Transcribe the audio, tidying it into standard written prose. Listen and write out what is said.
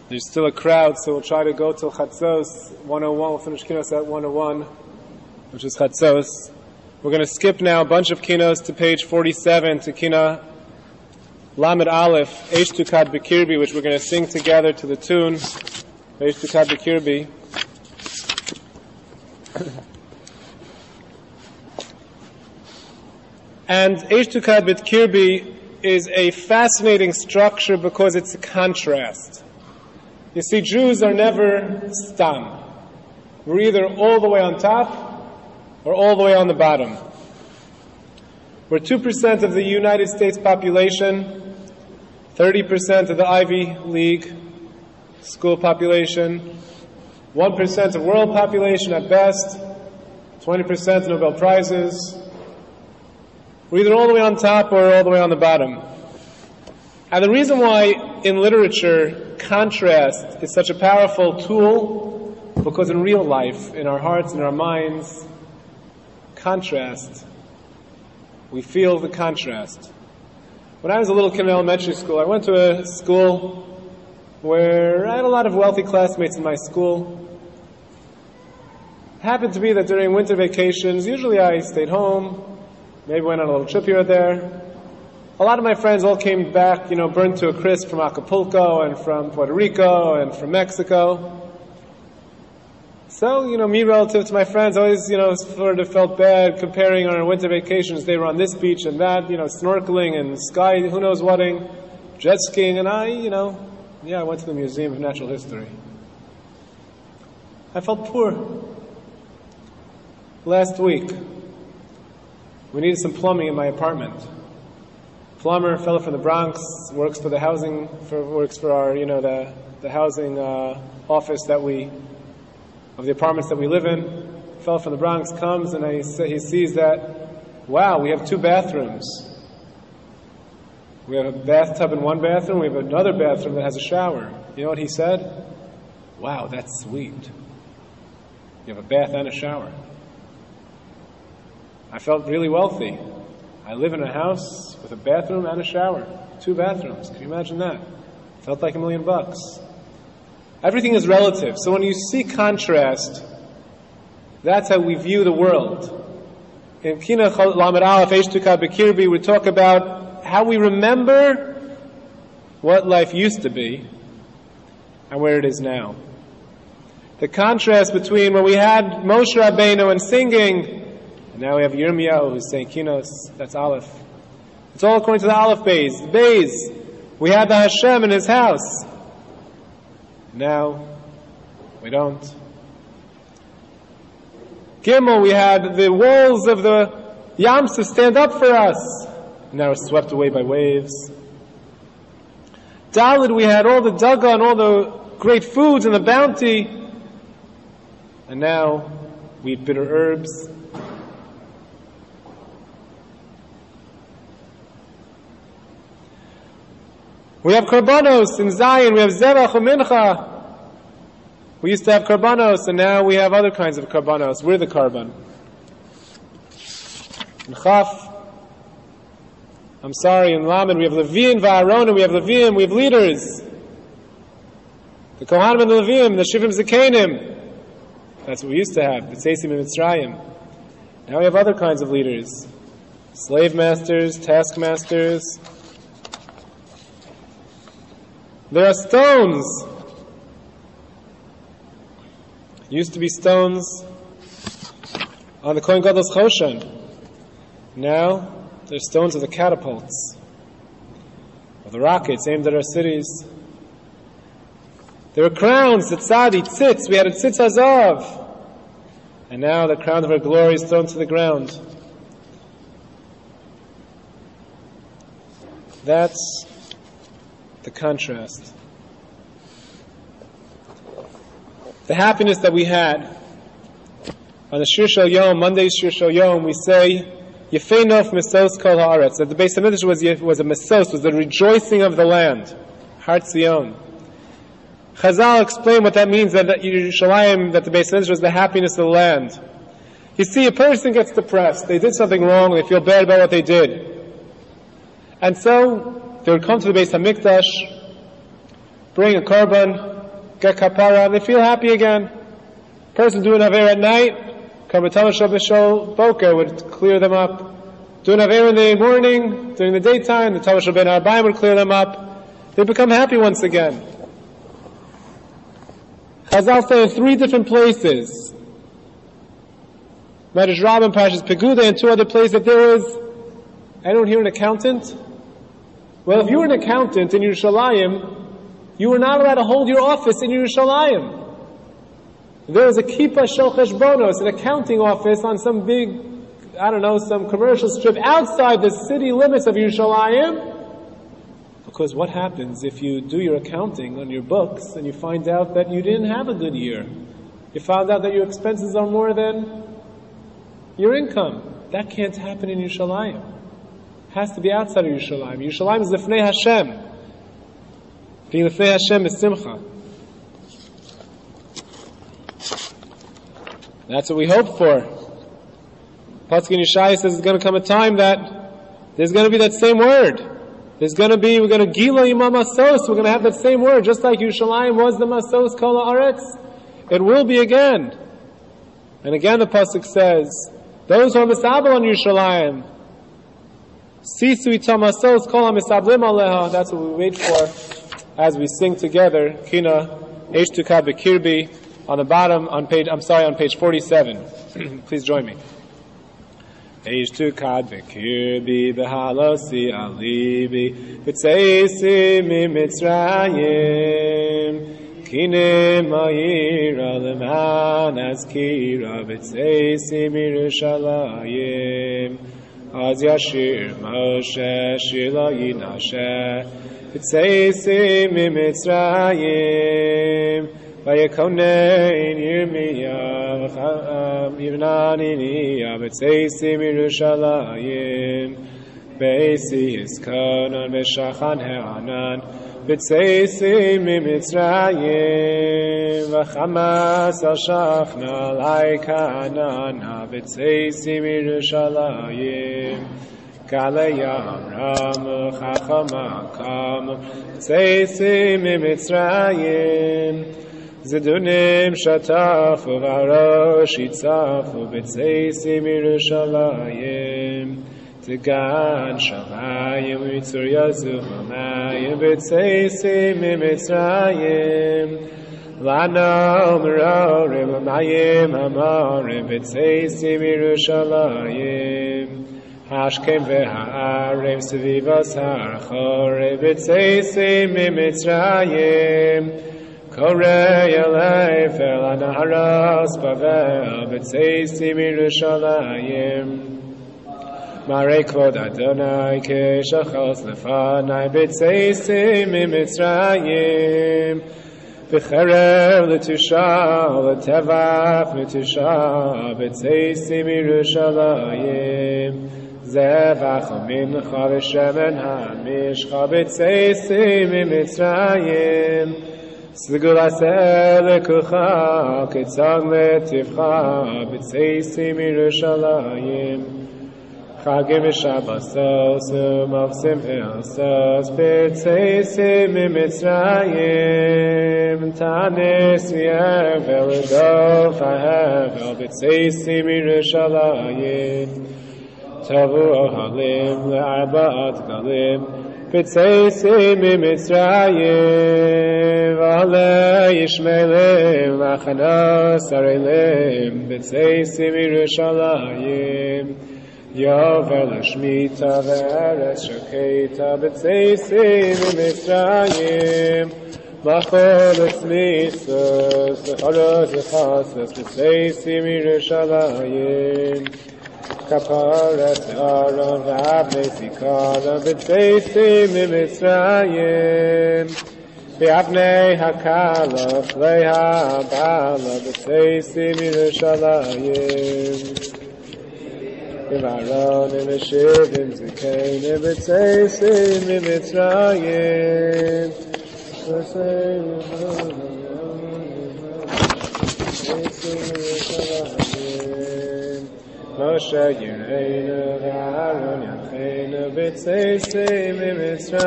There's still a crowd, so we'll try to go till Chatzos 101. We'll finish Kinos at 101, which is Chatzos. We're going to skip now a bunch of Kinos to page 47, to Kina Lamed Aleph, Eish Tukad B'Kirbi, which we're going to sing together to the tune, Eish Tukad B'Kirbi. And Eish Tukad B'Kirbi is a fascinating structure because it's a contrast. You see, Jews are never stam. We're either all the way on top or all the way on the bottom. We're 2% of the United States population, 30% of the Ivy League school population, 1% of world population at best, 20% Nobel Prizes. We're either all the way on top or all the way on the bottom. And the reason why in literature contrast is such a powerful tool, because in real life, in our hearts and our minds, contrast, we feel the contrast. When I was a little kid in elementary school, I went to a school where I had a lot of wealthy classmates in my school. It happened to be that during winter vacations, usually I stayed home, maybe went on a little trip here or there. A lot of my friends all came back, burnt to a crisp from Acapulco and from Puerto Rico and from Mexico. So, me relative to my friends, always, sort of felt bad comparing our winter vacations. They were on this beach and that, snorkeling and sky, who knows whating, jet skiing, and I went to the Museum of Natural History. I felt poor. Last week, we needed some plumbing in my apartment. Plumber, fellow from the Bronx, works for the housing, works for our, the housing office of the apartments that we live in. Fellow from the Bronx comes and he sees that, wow, we have 2 bathrooms. We have a bathtub in one bathroom, we have another bathroom that has a shower. You know what he said? Wow, that's sweet. You have a bath and a shower. I felt really wealthy. I live in a house with a bathroom and a shower. 2 bathrooms. Can you imagine that? Felt like $1 million. Everything is relative. So when you see contrast, that's how we view the world. In Kina Lamed Aleph, Eish Tukad B'Kirbi, we talk about how we remember what life used to be and where it is now. The contrast between when we had Moshe Rabbeinu and singing, and now we have Yirmiyahu who's saying Kinos, that's Aleph. It's all according to the Aleph Beis. The Beis, we had the Hashem in his house. Now, we don't. Gimel, we had the walls of the Yam to stand up for us. Now we're swept away by waves. Daled, we had all the dagan, all the great foods and the bounty. And now we eat bitter herbs. We have karbanos in Zion, we have zevach and mincha. We used to have karbanos, and now we have other kinds of karbanos. We're the karban. In Chaf, in Lamed, we have Leviim, Va'aron, we have Leviim, we have leaders. The Kohanim and the Leviim, the Shivim Zekanim. That's what we used to have, the Tzeisim and Mitzrayim. Now we have other kinds of leaders. Slave masters, taskmasters. There are stones. Used to be stones on the Kohen Gadol's Choshen. Now, there's stones of the catapults, of the rockets aimed at our cities. There were crowns, the tzadi, tzitz. We had a tzitz hazav. And now the crown of our glory is thrown to the ground. That's the contrast. The happiness that we had on the Shir Shel Yom, Monday's Shir Shel Yom, we say, Yefei Nof Mesos Kol Haaretz, that the Beis HaMikdash was a mesos, was the rejoicing of the land, Har Tzion. Chazal explain what that means, that Yerushalayim, that the Beis HaMikdash was the happiness of the land. You see, a person gets depressed, they did something wrong, they feel bad about what they did. And so, they would come to the Beis HaMikdash, bring a korban, get kapara, and they feel happy again. Person doing Aver at night, Karbatama Shabbat Boker would clear them up. Doing Aver in the morning, during the daytime, the Tamash Ben Arbaim would clear them up. They become happy once again. Chazal say in 3 different places, Medrash Rabbah, Parshas Peguda, and 2 other places, that there was, anyone here an accountant? Well, if you were an accountant in Yerushalayim, you were not allowed to hold your office in Yerushalayim. There was a kippah shel cheshbonos, an accounting office on some big, some commercial strip outside the city limits of Yerushalayim. Because what happens if you do your accounting on your books and you find out that you didn't have a good year? You found out that your expenses are more than your income. That can't happen in Yerushalayim. It has to be outside of Yerushalayim. Yerushalayim is lefnei Hashem. Being lefnei Hashem is simcha. That's what we hope for. Pasuk in Yeshaya says there's going to come a time that there's going to be that same word. We're going to gila imam masos, we're going to have that same word, just like Yerushalayim was the masos kol haaretz. It will be again. And again the pasuk says, those who are misabel on Yerushalayim, sisu itam masos kol ha-misablim aleha. That's what we wait for as we sing together, Kina H2K Bekirbi, on the bottom, on page 47. Please join me. H2K Bekirbi behalosi alibi v'tzeisi mimitzrayim kine ma'ira leman azkira v'tzeisi mirushalayim az yashir Moshe shir lo yinashe v'tzeisi mimitzrayim Vayekonein Yirmiyah Yivnaniniya B'tzeisi Mirushalayim Beisi Yiskonon V'shachan He'anan B'tzeisi Mimitzrayim V'chamas Al Shachna Laikanana B'tzeisi Mirushalayim Galeyam Ramu Chachama Kamu B'tzeisi Mimitzrayim Zidunim shatafu v'arosh yitzafu b'tzeisi mirushalayim Tigan shamayim v'yitzur yazu v'mayim b'tzeisi mimitzrayim Lano m'rorim v'mayim hamarim b'tzeisi mirushalayim Hashkem v'ha'arim s'vivas ha'archorim b'tzeisi mimitzrayim Korei Aleifel Anaharas Bavel B'tzeisi Mirushalayim Marei Kvod Adonai Keshachos Lefanai B'tzeisi Mimitzrayim V'cherev L'tusha L'tevach L'tusha B'tzeisi Mirushalayim Zevach Mincha V'shemen HaMishcha B'tzeisi Mimitzrayim S'gulaseh lekucha, ketzag letivcha, b'tzeisi mirushalayim. Chagim v'shabbasos, u'mavsim v'asos, b'tzeisi mimitzrayim. Tanis v'yevel, u'dof ha'hevel, b'tzeisi mirushalayim. Tavu ohalim, le'arba'at galim, b'tzeisi mimitzrayim. V'alei yishmelim, v'achanos arelim, b'tzeisi mirushalayim. Yovel shmita v'eretz shoketa, b'tzeisi mimitzrayim. Machol etzmisus, v'chalos v'chasos, b'tzeisi mirushalayim. Kaparet Aaron v'avnei zikaron b'tzeisi mimitzrayim v'avnei hakalot leha bala b'tzeisi mirushalayim v'aron v'shivim zikenim b'tzeisi mimitzrayim Moshe Yireinu v'Aaron Yancheinu b'tzeisi mimitzrayim